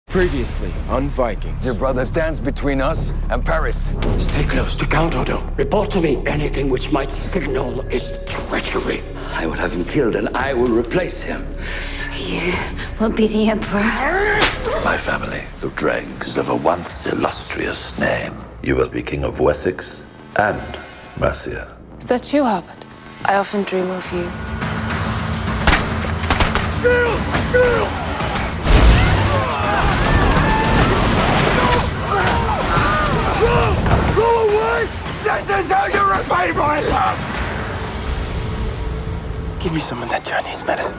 Previously on Vikings. Your brother stands between us and Paris. Stay close to Count Odo. Report to me anything which might signal its treachery. I will have him killed and I will replace him. You will be the Emperor. My family, the dregs of a once illustrious name. You will be King of Wessex and Mercia. Is that you, Albert? I often dream of you. Go away! This is how you repay my love! Give me some of that Chinese medicine.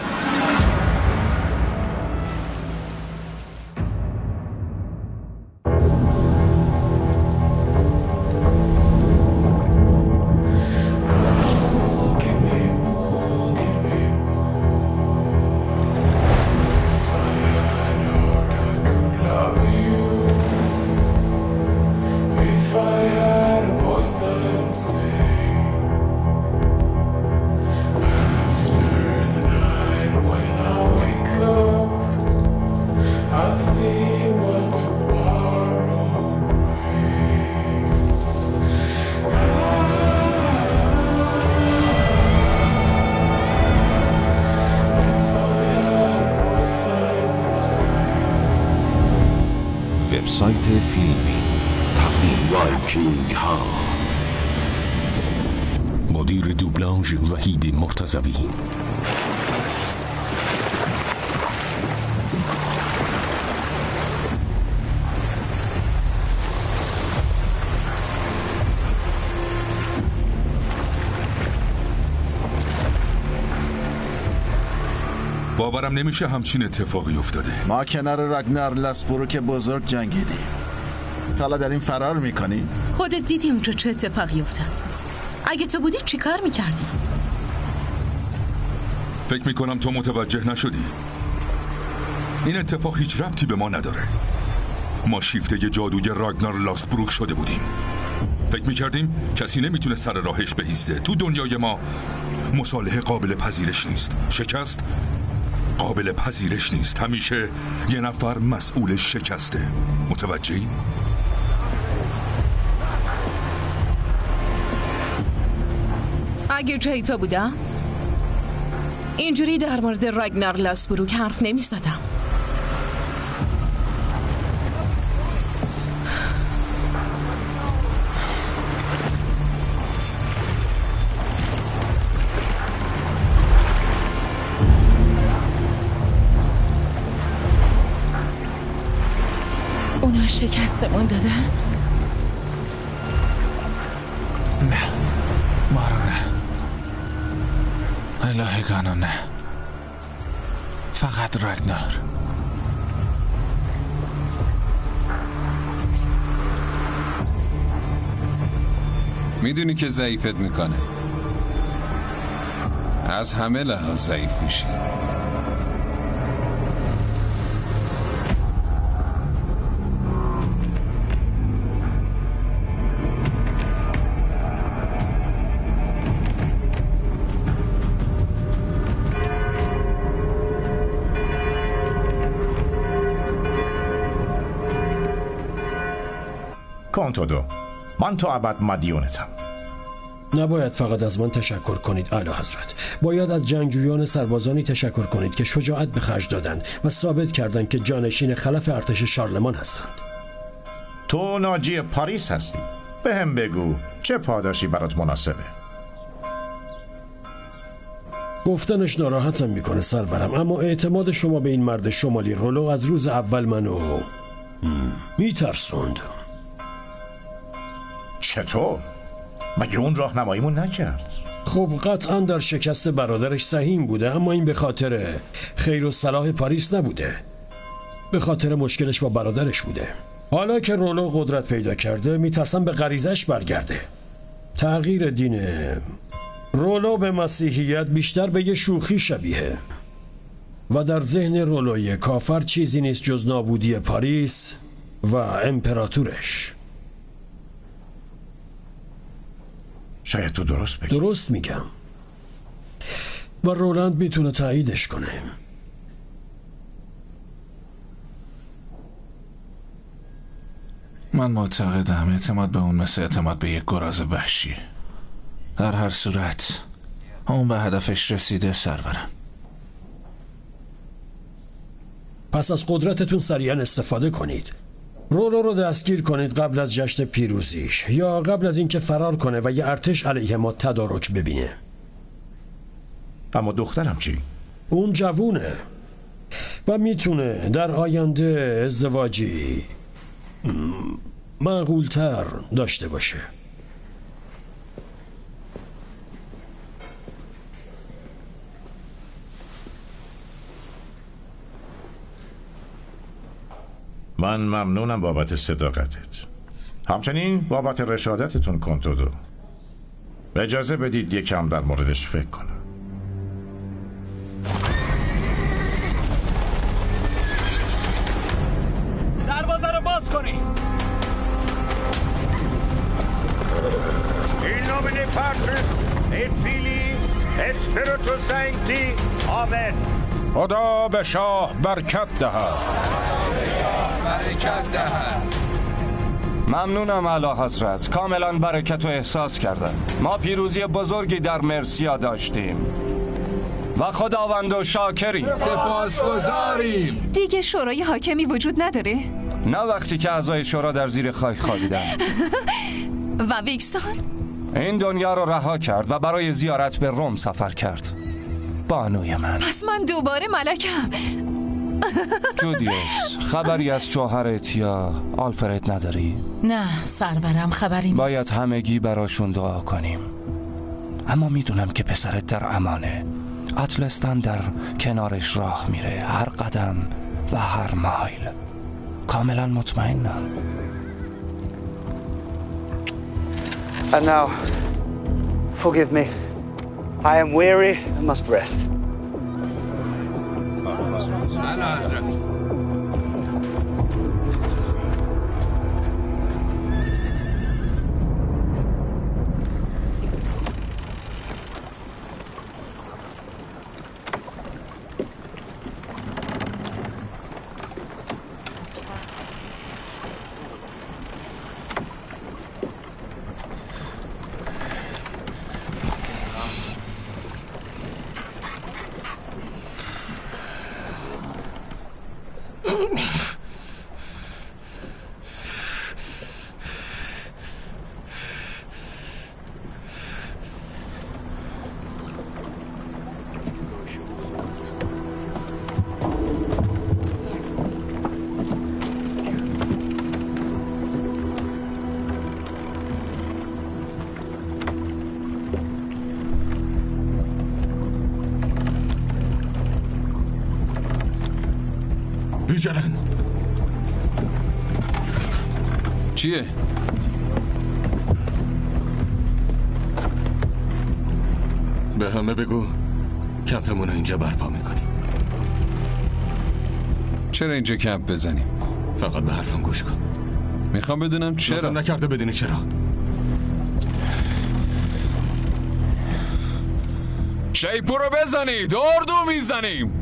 وبسایت فیلمی تقدیم وایکینگ ها. مدیر دوبلاژ وحید مرتضوی. باورم نمیشه همچین اتفاقی افتاده. ما کنار راگنار لاسبروک بزرگ جنگیدیم. حالا داریم فرار میکنیم. خودت دیدی اونجا چه اتفاقی افتاد. اگه تو بودی چی کار میکردی؟ فکر میکنم تو متوجه نشدی. این اتفاق هیچ ربطی به ما نداره. ما شیفته جادوی راگنار لاسبروک شده بودیم. فکر میکردیم کسی نمیتونه سر راهش بایسته. تو دنیای ما مصالحه قابل پذیرش نیست. شکست قابل پذیرش نیست. همیشه یه نفر مسئول شکسته. متوجهی؟ اگه جای تو بودم اینجوری در مورد راگنار لاسبروک حرف نمی زدم. اونا شکستمون دادن؟ نه، ما رو نه. الهگانو نه. فقط راگنار. میدونی که ضعیفت میکنه. از همه لحاظ ضعیف میشی. کانتودو، من تا ابد مدیونتم. نباید فقط از من تشکر کنید اعلی حضرت. باید از جنگجویان سربازانی تشکر کنید که شجاعت به خرج دادند و ثابت کردند که جانشین خلف ارتش شارلمان هستند. تو ناجی پاریس هستی. به هم بگو چه پاداشی برات مناسبه؟ گفتنش ناراحتم میکنه سرورم، اما اعتماد شما به این مرد شمالی رولو از روز اول منو میترسوند. چطور؟ مگه اون راهنماییمون نکرد؟ خب قطعا در شکست برادرش سهیم بوده، اما این به خاطر خیر و صلاح پاریس نبوده. به خاطر مشکلش با برادرش بوده. حالا که رولو قدرت پیدا کرده میترسم به غریزش برگرده. تغییر دین رولو به مسیحیت بیشتر به یه شوخی شبیه و در ذهن رولوی کافر چیزی نیست جز نابودی پاریس و امپراتورش. شاید تو درست بگی. درست میگم و رولند میتونه تاییدش کنه. من معتقدم اعتماد به اون مثل اعتماد به یک گراز وحشی. در هر صورت اون به هدفش رسیده سرورم. پس از قدرتتون سریعا استفاده کنید. رولو رو دستگیر کنید قبل از جشن پیروزیش یا قبل از اینکه فرار کنه و یه ارتش علیه ما تدارک ببینه. اما دخترم چی؟ اون جوونه و میتونه در آینده ازدواجی معقولتر داشته باشه. من ممنونم بابت صداقتت. همچنین بابت رشادتتون کنتودو. اجازه بدید یکم در موردش فکر کنم. دروازه رو باز کنی. In nomine Patris et Filii et Spiritus Sancti. آمین. خدا به شاه برکت دهد. ممنونم اعلی حضرت. کاملا برکت رو احساس کردم. ما پیروزی بزرگی در مرسیا داشتیم و خداوند و شاکریم. سپاسگزاریم. دیگه شورای حاکمی وجود نداره؟ نه وقتی که اعضای شورا در زیر خاک خوابیدن. و ویکستان؟ این دنیا رو رها کرد و برای زیارت به روم سفر کرد. بانوی من. پس من دوباره ملکم. جودیوس، خبری از شوهرت یا آلفرد نداری؟ نه سرورم، خبری نیست. باید همگی براشون دعا کنیم. اما میدونم که پسرت در امانه. اطلستان در کنارش راه میره، هر قدم و هر مایل. کاملا مطمئنم. And now, forgive me. I am weary and must rest. بیجرن چیه؟ به همه بگو کمپمون رو اینجا برپا میکنیم. چرا اینجا کمپ بزنیم؟ فقط به حرفم گوش کن. میخوام بدونم چرا. لازم نکرده بدونی چرا. شیپو رو بزنید، اردو میزنیم.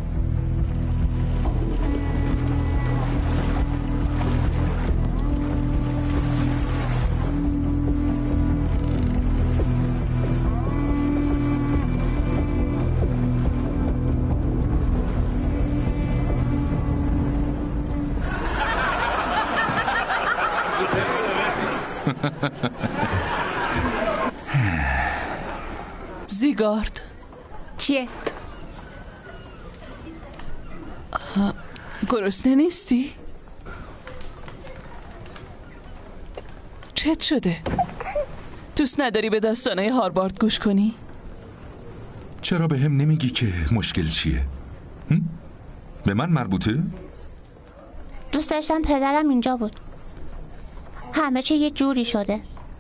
زیگارد چیه؟ گرسنه نیستی؟ چت شده؟ دوست نداری به داستانهای هاروارد گوش کنی؟ چرا به هم نمیگی که مشکل چیه؟ به من مربوطه؟ دوست داشتم پدرم اینجا بود. همه چی یه جوری شده.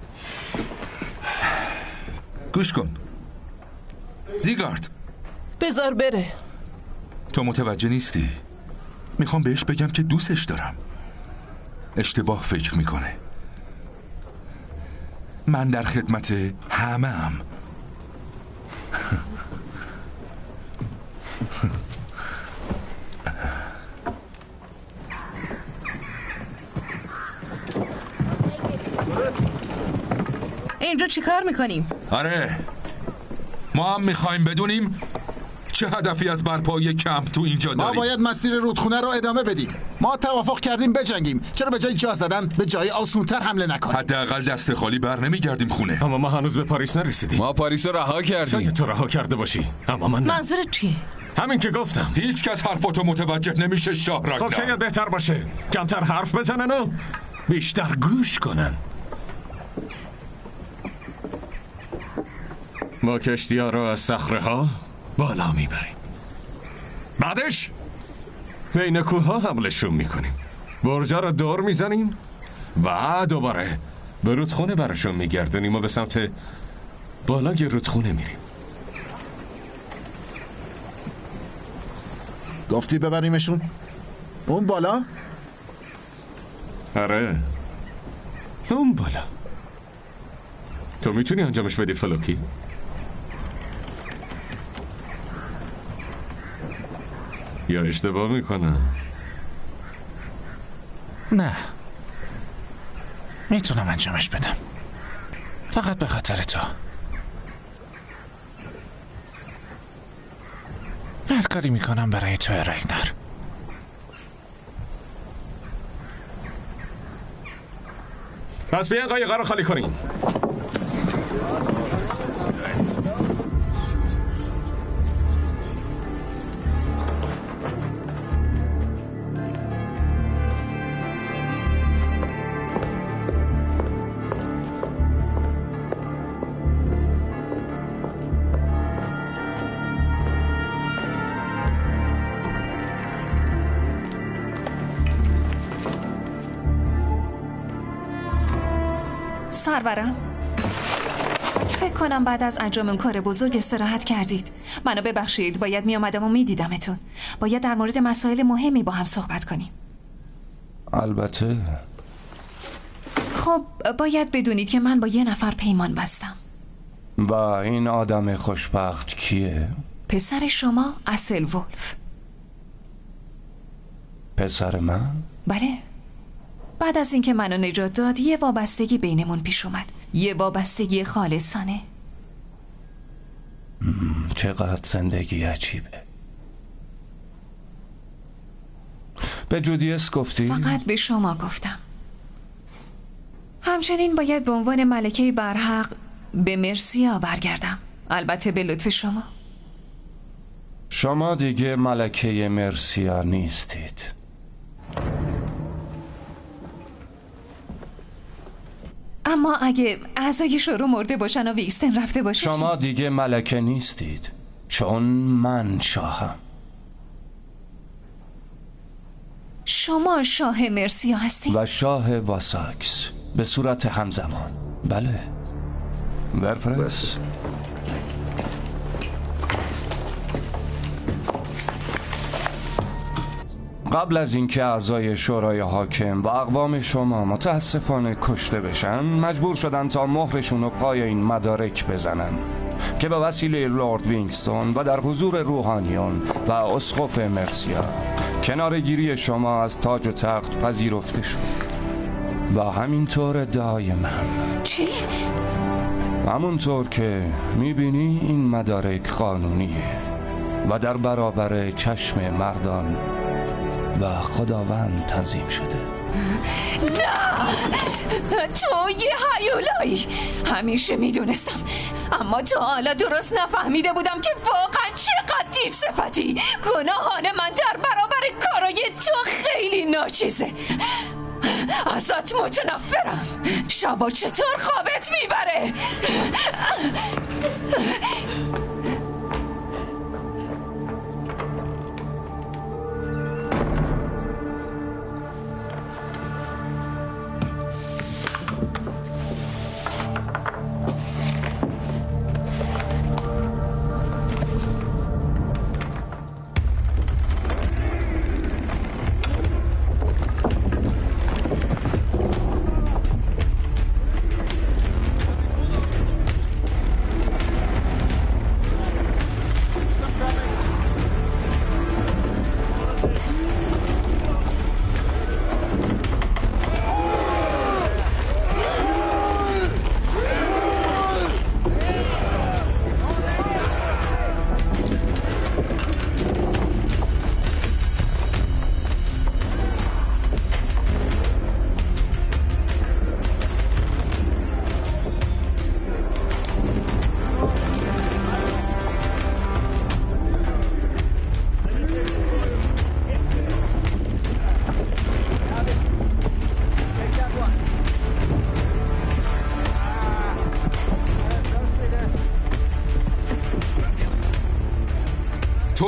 گوش کن زیگارد، بذار بره. تو متوجه نیستی. میخوام بهش بگم که دوستش دارم. اشتباه فکر میکنه. من در خدمت همه‌ام. اینجا چیکار میکنیم؟ آره ما هم میخوایم بدونیم چه هدفی از برپایی کمپ تو اینجا داریم. ما باید مسیر رودخونه رو ادامه بدیم. ما توافق کردیم بجنگیم، چرا به جای جا زدن به جای آسونتر حمله نکنیم؟ حداقل دست خالی بر نمیگردیم خونه. اما ما هنوز به پاریس نرسیدیم. ما پاریس رو رها کردیم. شاید تو رها کرده باشی اما من نه. منظورت چیه؟ همین که گفتم. هیچ کس حرفاتو متوجه نمیشه شاه راگنار. خب شاید بهتر باشه کمتر حرف بزنن و بیشتر گوش کنن. ما کشتی‌ها رو از صخره‌ها بالا میبریم، بعدش بین کوه‌ها حملشون میکنیم، برجا رو دور میزنیم و دوباره به رودخونه براشون میگردونیم و به سمت بالای رودخونه میریم. گفتی ببریمشون؟ اون بالا؟ آره اون بالا. تو میتونی انجامش بدی فلوکی؟ یا اشتباه میکنم؟ نه میتونم انجامش بدم، فقط به خاطر تو. هر کاری میکنم برای تو راگنار. پس بیان قایقا رو خالی کنیم. سرورم، فکر کنم بعد از انجام اون کار بزرگ استراحت کردید. منو ببخشید، باید می آمدم و می دیدمتون. باید در مورد مسائل مهمی با هم صحبت کنیم. البته. خب باید بدونید که من با یه نفر پیمان بستم. و این آدم خوشبخت کیه؟ پسر شما، اسل ولف. پسر من؟ بله. بعد از اینکه منو نجات داد یه وابستگی بینمون پیش اومد، یه وابستگی خالصانه. چقدر زندگی عجیبه. به جودیس گفتی؟ فقط به شما گفتم. همچنین باید به عنوان ملکه برحق به مرسیا برگردم، البته به لطف شما. شما دیگه ملکه مرسیا نیستید. اما اگه اعضای شورا مرده باشن و ویکستن رفته باشه شما دیگه ملکه نیستید، چون من شاهم. شما شاه مرسیا هستید؟ و شاه واساکس به صورت همزمان. بله. برفرست. قبل از اینکه اعضای شورای حاکم و اقوام شما متاسفانه کشته بشن، مجبور شدن تا مهرشون رو پای این مدارک بزنن که به وسیله لورد وینگستون و در حضور روحانیون و اسقف مرسیا کنارگیری شما از تاج و تخت پذیرفته شد. و همینطور ادعای من. چی؟ همونطور که میبینی این مدارک قانونیه و در برابر چشم مردان و خداوند تنظیم شده. نه، تو یه هیولایی. همیشه میدونستم، اما تا حالا درست نفهمیده بودم که واقعا چقدر دیو صفتی. گناهان من در برابر کارای تو خیلی ناچیزه. ازت متنفرم. شبا چطور خوابت میبره؟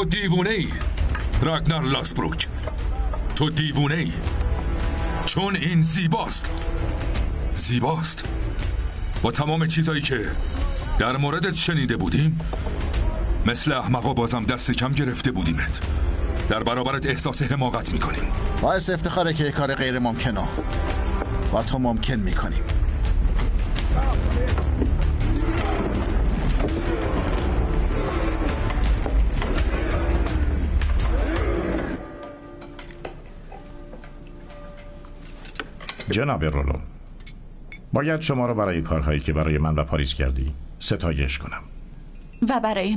تو دیوونه ای راگنار لاسبروک، تو دیوونه ای، چون این زیباست. زیباست. با تمام چیزایی که در موردت شنیده بودیم، مثل احمقا بازم دست کم گرفته بودیمت. در برابرت احساس حماقت میکنیم. باعث افتخاره که کار غیر ممکنه با تو ممکن میکنیم. جناب رولو، باید شما رو برای کارهایی که برای من و پاریس کردی ستایش کنم. و برای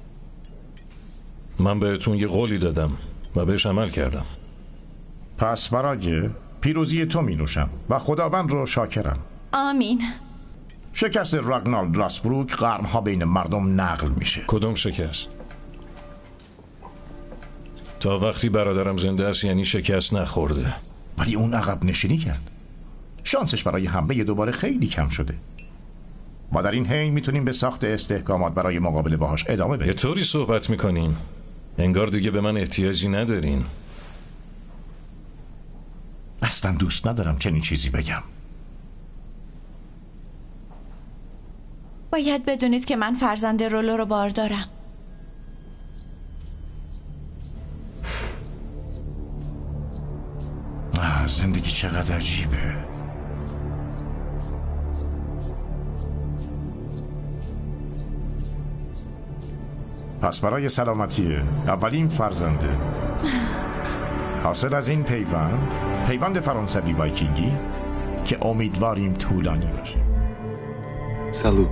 من بهتون یه قولی دادم و بهش عمل کردم. پس برای پیروزی تو می نوشم و خداوند رو شاکرم. آمین. شکست راگنار لاسبروک قرنها بین مردم نقل میشه. کدوم شکست؟ تا وقتی برادرم زنده است یعنی شکست نخورده. ولی اون عقب نشینی کرد. شانسش برای حمله دوباره خیلی کم شده. ما در این حین میتونیم به ساخت استحکامات برای مقابله باهاش ادامه بدیم. یه طوری صحبت میکنین انگار دیگه به من احتیاجی ندارین. اصلا دوست ندارم چنین چیزی بگم. باید بدونید که من فرزند رولو رو باردارم. زندگی چقدر عجیبه. پس برای سلامتی اولین فرزنده، حاصل از این پیوند فرانسوی وایکینگی که امیدواریم طولانی باشه. سالو.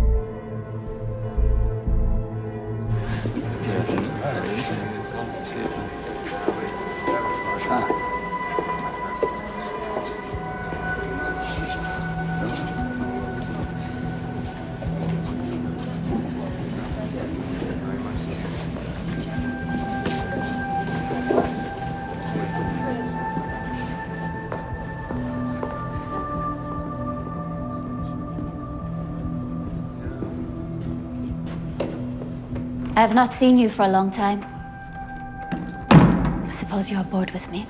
I have not seen you for a long time. I suppose you are bored with me.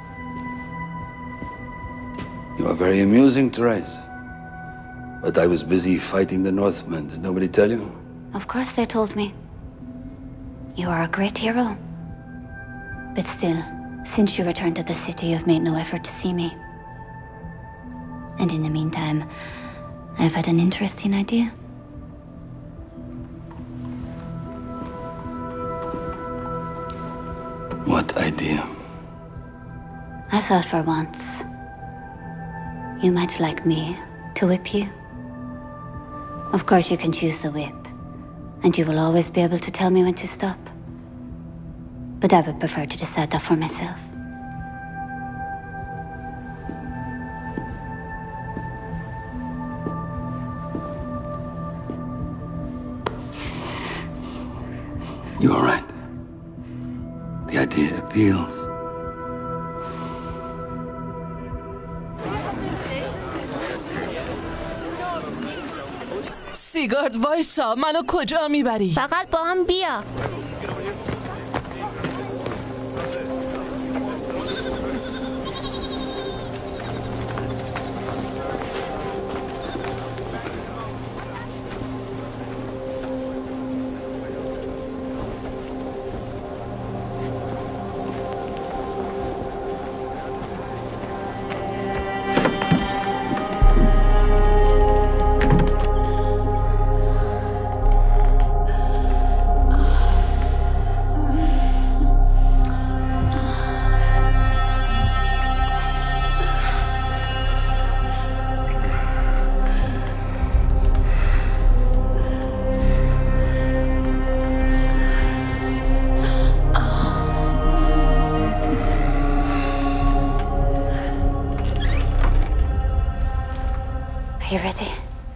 You are very amusing, Therese. But I was busy fighting the Northmen. Did nobody tell you? Of course they told me. You are a great hero. But still, since you returned to the city, you've made no effort to see me. And in the meantime, I've had an interesting idea. What idea? I thought for once you might like me to whip you. Of course you can choose the whip, and you will always be able to tell me when to stop. But I would prefer to decide that for myself. You are right. The idea appeals. سیگارد وایسا، منو کجا میبری؟ فقط با هم بیا. You ready?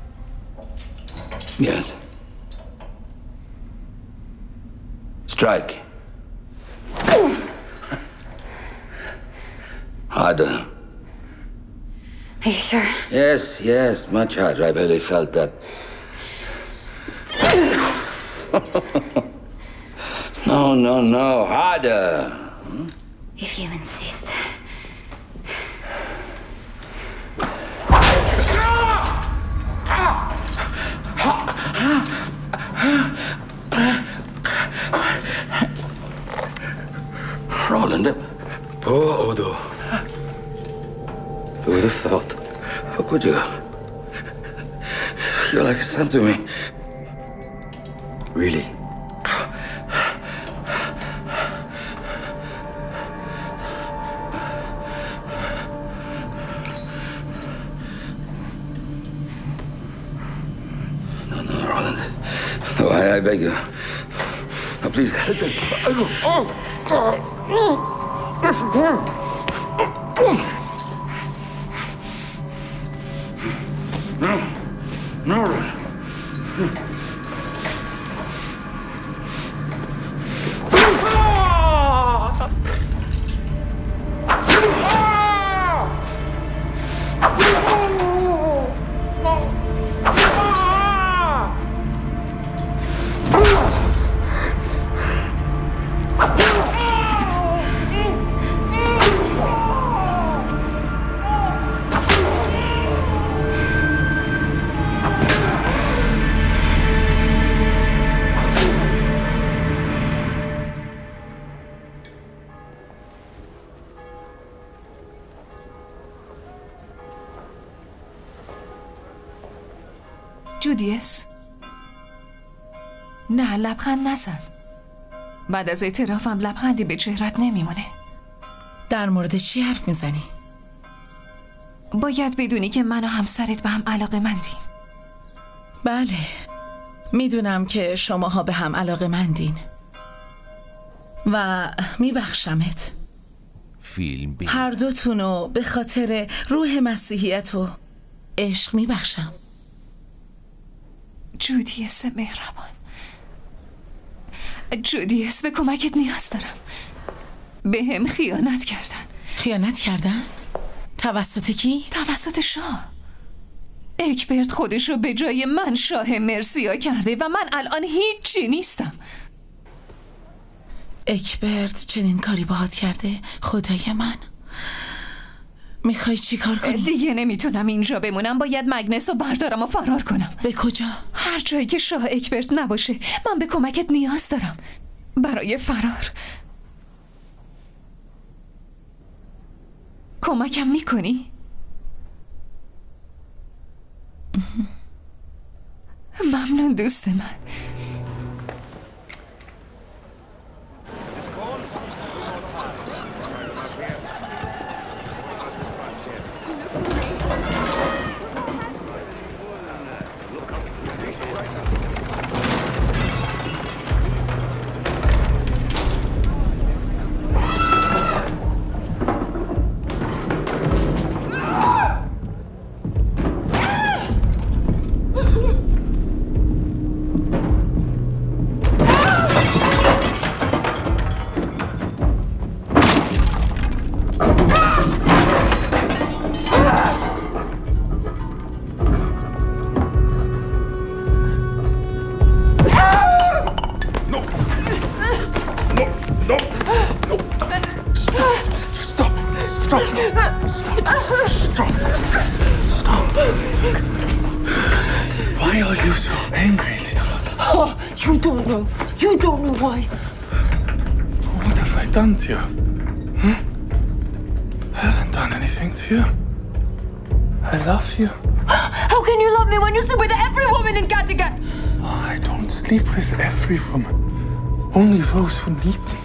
Yes. Strike. Harder. Are you sure? Yes, yes, much harder. I barely felt that. No. Harder. If you insist. Roland, poor Odo. Who would have thought? How could you? You're like a son to me. Really? No, Roland. No, I beg you. Now, please, listen. No. جودیس، نه لبخند نزن. بعد از اعترافم لبخندی به چهرت نمیمونه. در مورد چی حرف میزنی؟ باید بدونی که من و همسرت به هم علاقه‌مندیم. بله، میدونم که شماها به هم علاقه‌مندین و میبخشمت. فیلم هر دوتونو به خاطر روح مسیحیت و عشق میبخشم. جودیس مهربان، جودیس به کمکت نیاز دارم. به هم خیانت کردن. خیانت کردن؟ توسط کی؟ توسط شاه. اکبرت خودشو به جای من شاه مرسیا کرده و من الان هیچی نیستم. اکبرت چنین کاری باهات کرده؟ خدای من، میخوای چی کار کنی؟ دیگه نمیتونم اینجا بمونم. باید مگنس رو بردارم و فرار کنم. به کجا؟ هر جایی که شاه اکبرت نباشه. من به کمکت نیاز دارم برای فرار. کمکم میکنی؟ ممنون دوست من. Why are you so angry, little one? Oh, you don't know. You don't know why. What have I done to you? I haven't done anything to you. I love you. How can you love me when you sleep with every woman in Kattegat? I don't sleep with every woman. Only those who need me.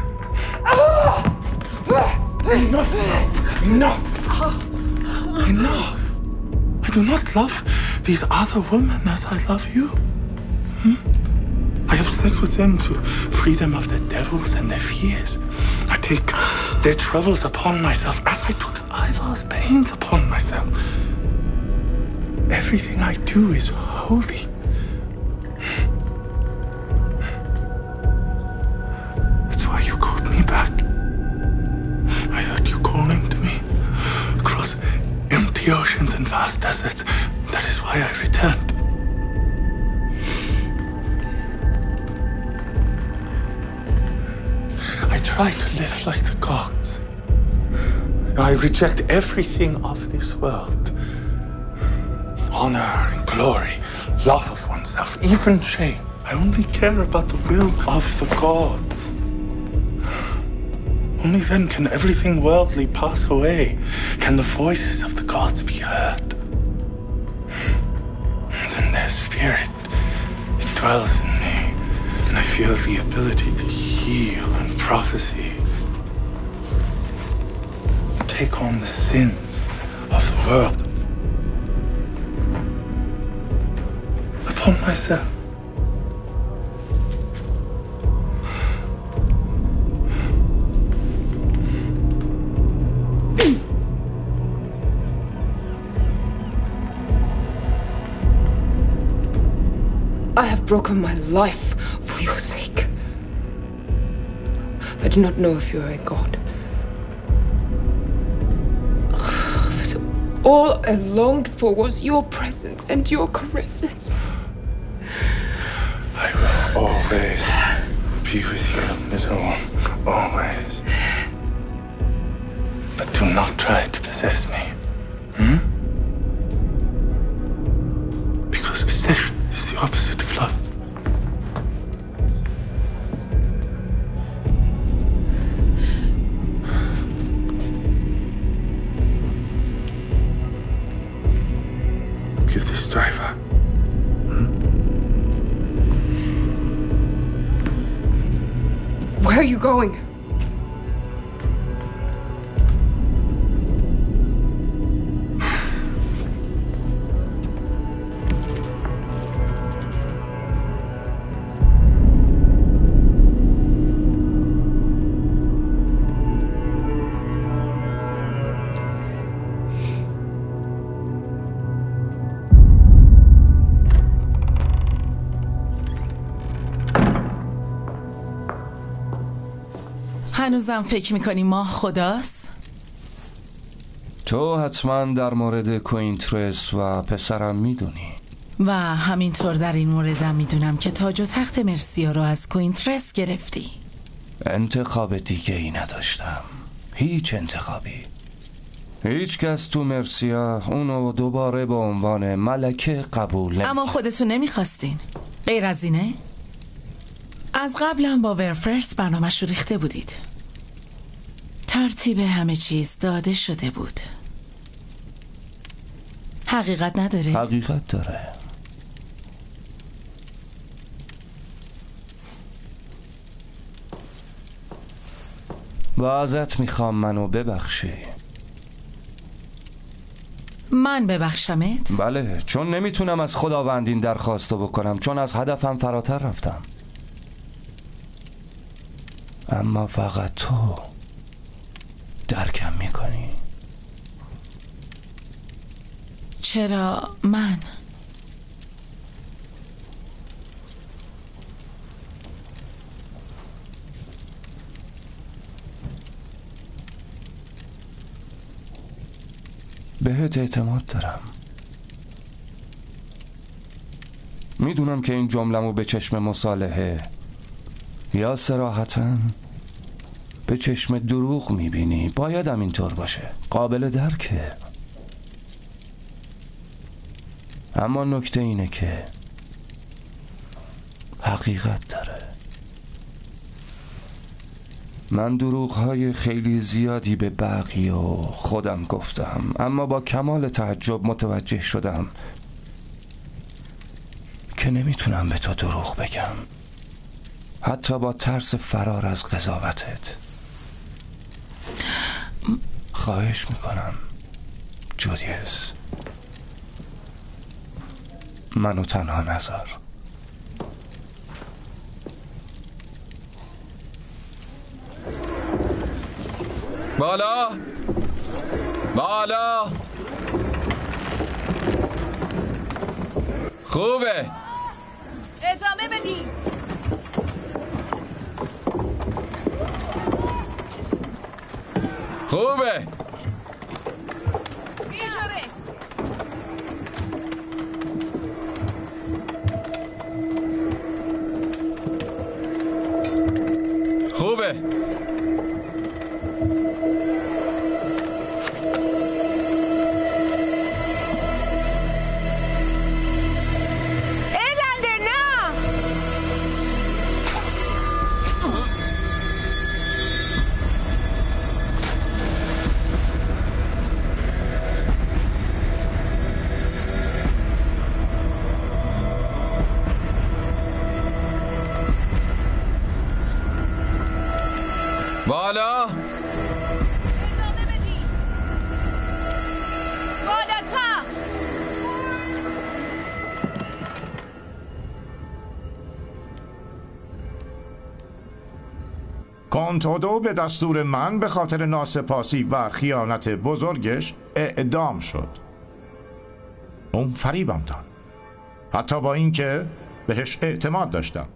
Enough! Enough! Enough! I do not love these other women as I love you. I have sex with them to free them of their devils and their fears. I take their troubles upon myself as I took Ivar's pains upon myself. Everything I do is holy. That's why you called me back. I heard you calling to me across empty oceans and vast deserts. That is why I returned. try to live like the gods. I reject everything of this world. Honor and glory, love of oneself, even shame. I only care about the will of the gods. Only then can everything worldly pass away. Can the voices of the gods be heard. And then their spirit, it dwells in me, and I feel the ability to heal and prophesy. Take on the sins of the world upon myself. I have broken my life for your sake. I do not know if you are a god. But all I longed for was your presence and your caresses. I will always be with you, little one. Always. But do not try to possess me. Because possession is the opposite of love. Give this driver. Where are you going? هنوزم فکر میکنی ماه خداست؟ تو حتما در مورد کوینترس و پسرم میدونی و همینطور در این موردم میدونم که تاج و تخت مرسیا رو از کوینترس گرفتی. انتخاب دیگه ای نداشتم. هیچ انتخابی. هیچ کس تو مرسیا اونو دوباره به عنوان ملکه قبول نمی‌کنه. اما خودتون نمیخواستین. غیر از اینه؟ از قبلم با ورفرس برنامه‌ش رو ریخته بودید. ترتیب همه چیز داده شده بود. حقیقت نداره؟ حقیقت داره. و ازت میخوام منو ببخشی. من ببخشمت؟ بله، چون نمیتونم از خداوند این درخواستو بکنم، چون از هدفم فراتر رفتم. اما فقط تو درکم میکنی. چرا من؟ بهت اعتماد دارم. میدونم که این جمله‌مو به چشم مصالحه یا صراحتاً به چشم دروغ میبینی. بایدم اینطور باشه، قابل درکه. اما نکته اینه که حقیقت داره. من دروغ‌های خیلی زیادی به بقیه و خودم گفتم، اما با کمال تعجب متوجه شدم که نمیتونم به تو دروغ بگم، حتی با ترس فرار از قضاوتت. خواهش میکنم جودیس، منو تنها نذار. بالا بالا. خوبه، ادامه بدیم. خوبه. بیچاره. خوبه. بالا بالاتر. کانتودو به دستور من به خاطر ناسپاسی و خیانت بزرگش اعدام شد. اون فریبم داد، حتی با اینکه بهش اعتماد داشتم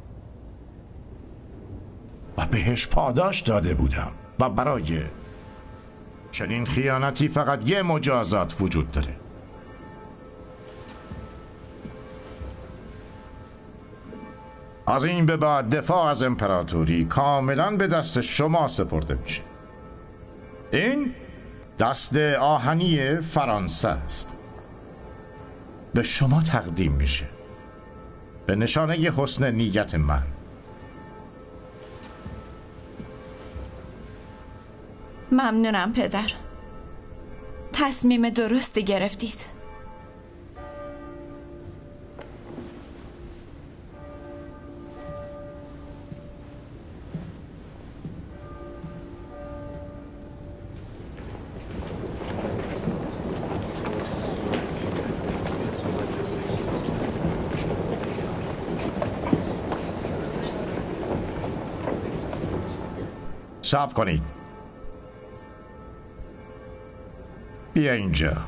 و بهش پاداش داده بودم و برای چنین خیانتی فقط یه مجازات وجود داره. از این به بعد دفاع از امپراتوری کاملا به دست شما سپرده میشه. این دست آهنی فرانسه است، به شما تقدیم میشه به نشانه حسن نیت من. ممنونم پدر، تصمیم درستی گرفتید. صبر کنید. بیا اینجا.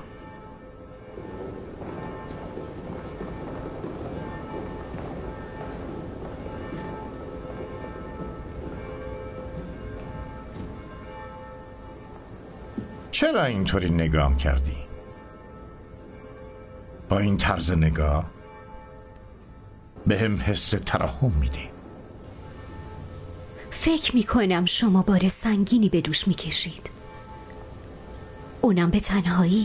چرا اینطوری نگام کردی؟ با این طرز نگاه به هم حس ترحم میدی. فکر میکنم شما بار سنگینی به دوش میکشید، اونم به تنهایی.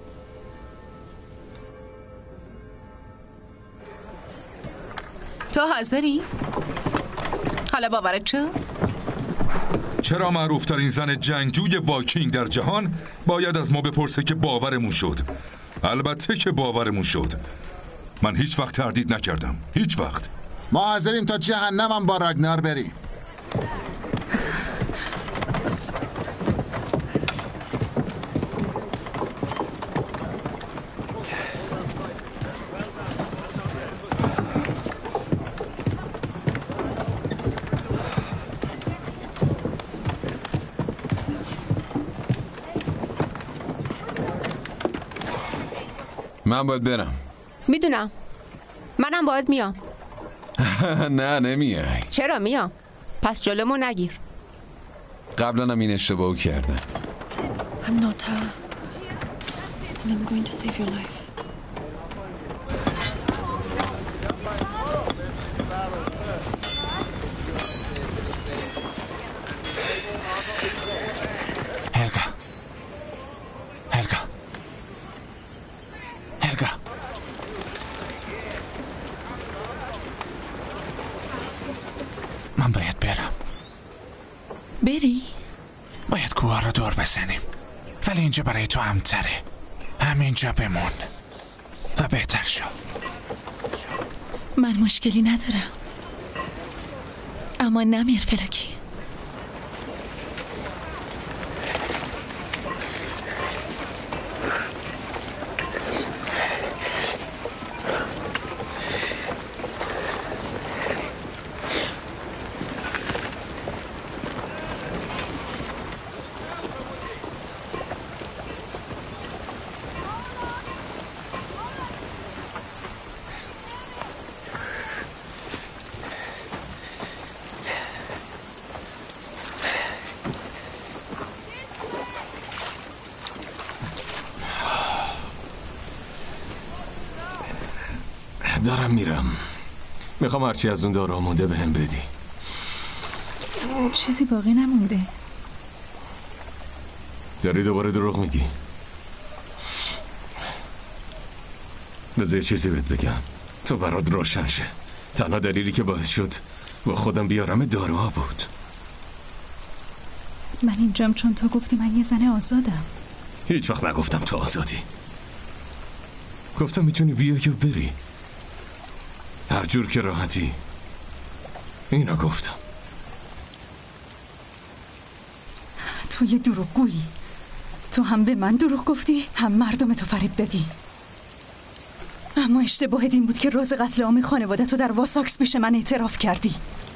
تو حاضری؟ حالا باورت شد؟ چرا معروفترین زن جنگجوی وایکینگ در جهان باید از ما بپرسه که باورمون شد؟ البته که باورمون شد. من هیچ وقت تردید نکردم، هیچ وقت. ما حاضریم تا جهنم هم با راگنار بریم. من باید برم. میدونم، منم باید میام. نه نمیای. چرا میام؟ پس جلومو نگیر. قبلا هم این اشتباهو کردم. I'm not her. And I'm going to save your life. من باید برم. بری؟ باید کوه رو دور بزنیم، ولی اینجا برای تو امتره. همینجا بمون و بهتر شو. من مشکلی ندارم، اما نمیر فلوکی. دارم میرم. میخوام هرچی از اون دارو مونده به هم بدی. چیزی باقی نمونده. داری دوباره دروغ میگی. بذار یه چیزی بهت بگم تو برات روشن شه. تنها دلیلی که باعث شد با خودم بیارم داروها بود. من اینجام چون تو گفتی من یه زن آزادم. هیچ وقت نگفتم تو آزادی. گفتم میتونی بیای و بری هر جور که راحتی. اینا گفتم. تو یه دروغگویی. تو هم به من دروغ گفتی، هم مردم تو فریب دادی. اما اشتباهت این بود که راز قتل عام خانواده تو در واساکس پیش من اعتراف کردی.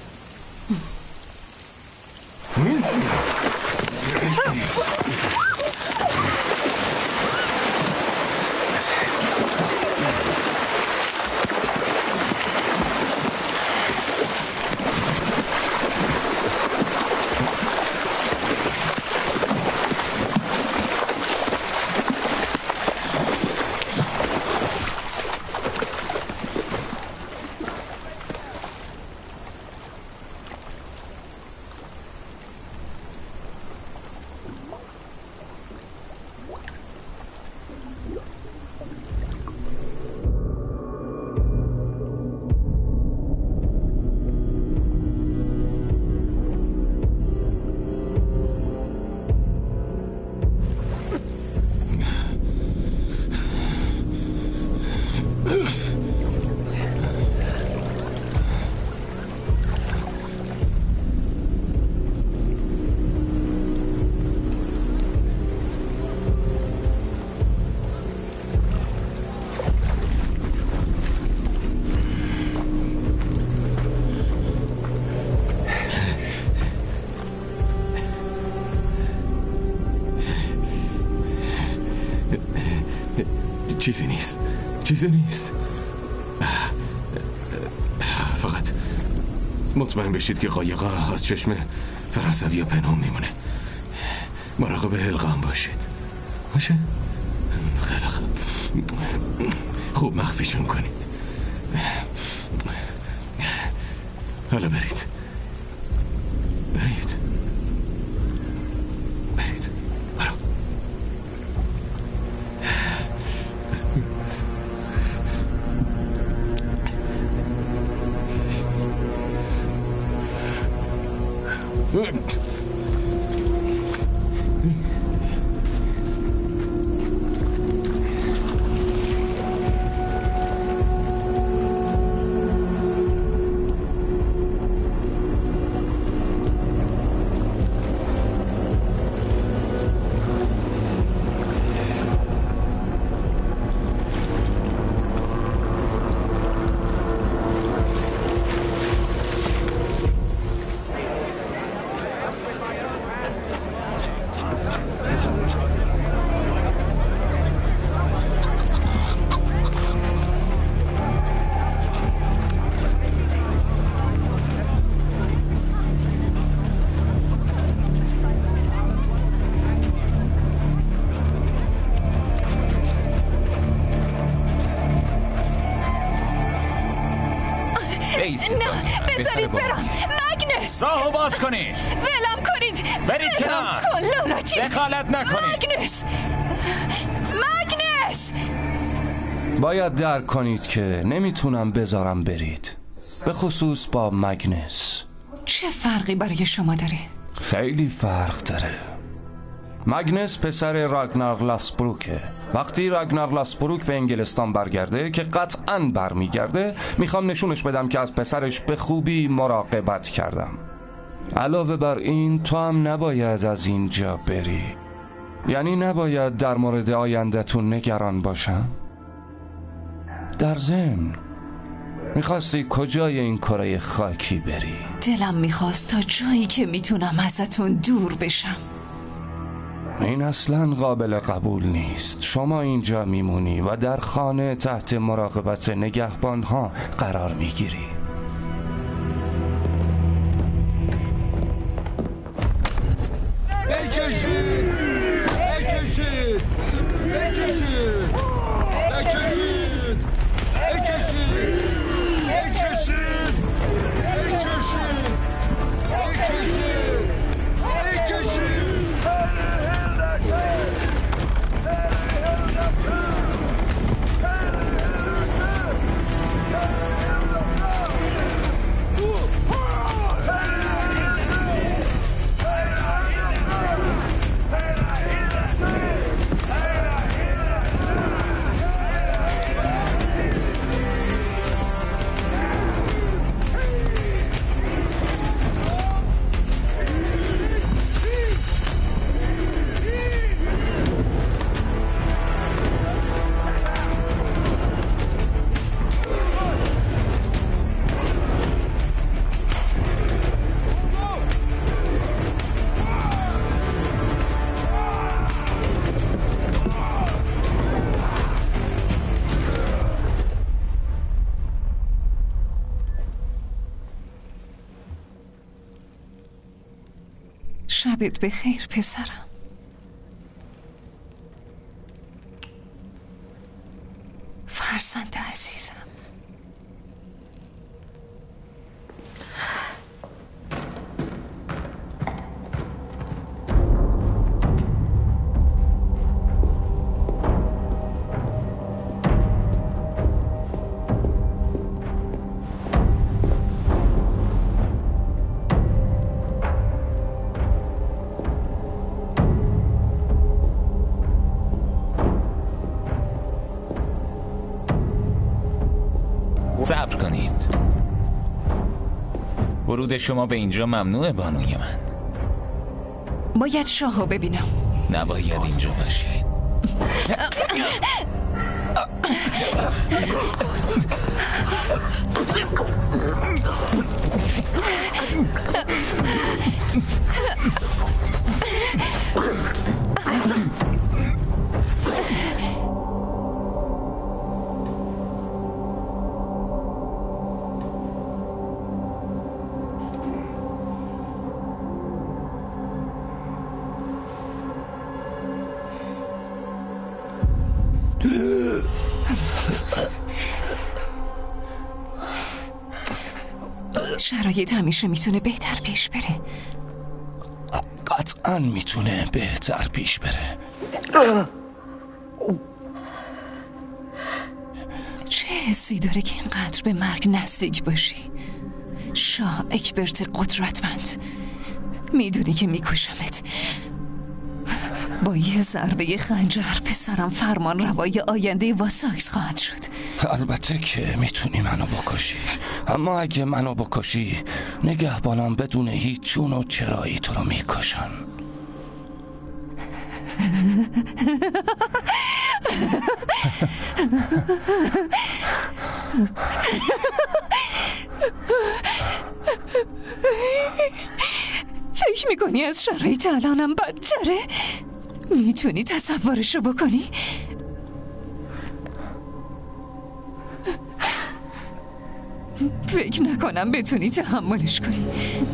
چیزی نیست. فقط مطمئن بشید که قایقا از چشم فرانسوی پنهان میمونه. مراقب حلقه هم باشید. باشه؟ خیلی خوب مخفیشون کنید. حالا برید. نه بذارید برم. مگنس راهو باز کنید. ولم کنید. برید کنار. کن لعنتی. دخالت نکنید. مگنس باید درک کنید که نمیتونم بذارم برید، به خصوص با مگنس. چه فرقی برای شما داره؟ خیلی فرق داره. مگنس پسر راگنار لاسبروکه. وقتی راگنار لاسبروک به انگلستان برگرده که قطعاً برمیگرده، میخوام نشونش بدم که از پسرش به خوبی مراقبت کردم. علاوه بر این تو هم نباید از اینجا بری. یعنی نباید در مورد آینده‌تون نگران باشم. در ضمن میخواستی کجای این کره خاکی بری؟ دلم میخواست تا جایی که میتونم ازتون دور بشم. این اصلا قابل قبول نیست. شما اینجا میمونی و در خانه تحت مراقبت نگهبانها قرار میگیری. بکشید! بکشید! بکشید! بکشید! بکشید! بکشید! بکشید! بکشید! شبت بخیر پسرم. فرزند عزیزم. صبر کنید. ورود شما به اینجا ممنوعه بانوی من. باید شاهو ببینم. نباید اینجا باشید. شرایط همیشه میتونه بهتر پیش بره. قطعاً میتونه بهتر پیش بره. چه حسی داره که اینقدر به مرگ نزدیک باشی؟ شاه اکبرت قدرتمند، میدونی که میکشمت. با یه ضربه خنجر پسرم فرمان روای آینده واساکس خواهد شد. البته که میتونی منو بکشی، اما اگه منو بکشی نگهبانان بدون هیچ چون و چرایی تو رو میکشن. فکر میکنی از شرایط الانم بدتره؟ میتونی تصورشو بکنی؟ فکر نکنم بتونی تحملش کنی.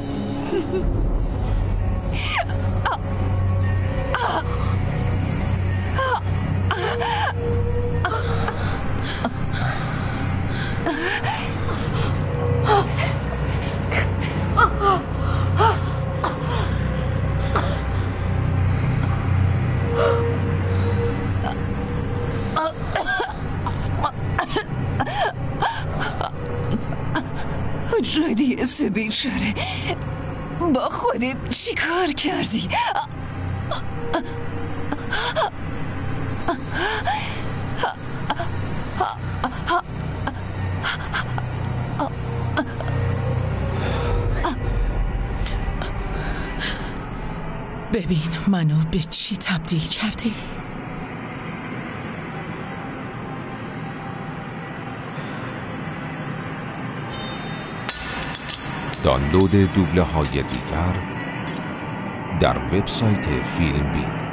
رادیس بیچاره، با خودت چی کار کردی؟ ببین منو به چی تبدیل کردی؟ دانلود دوبله های دیگر در وبسایت فیلم بین.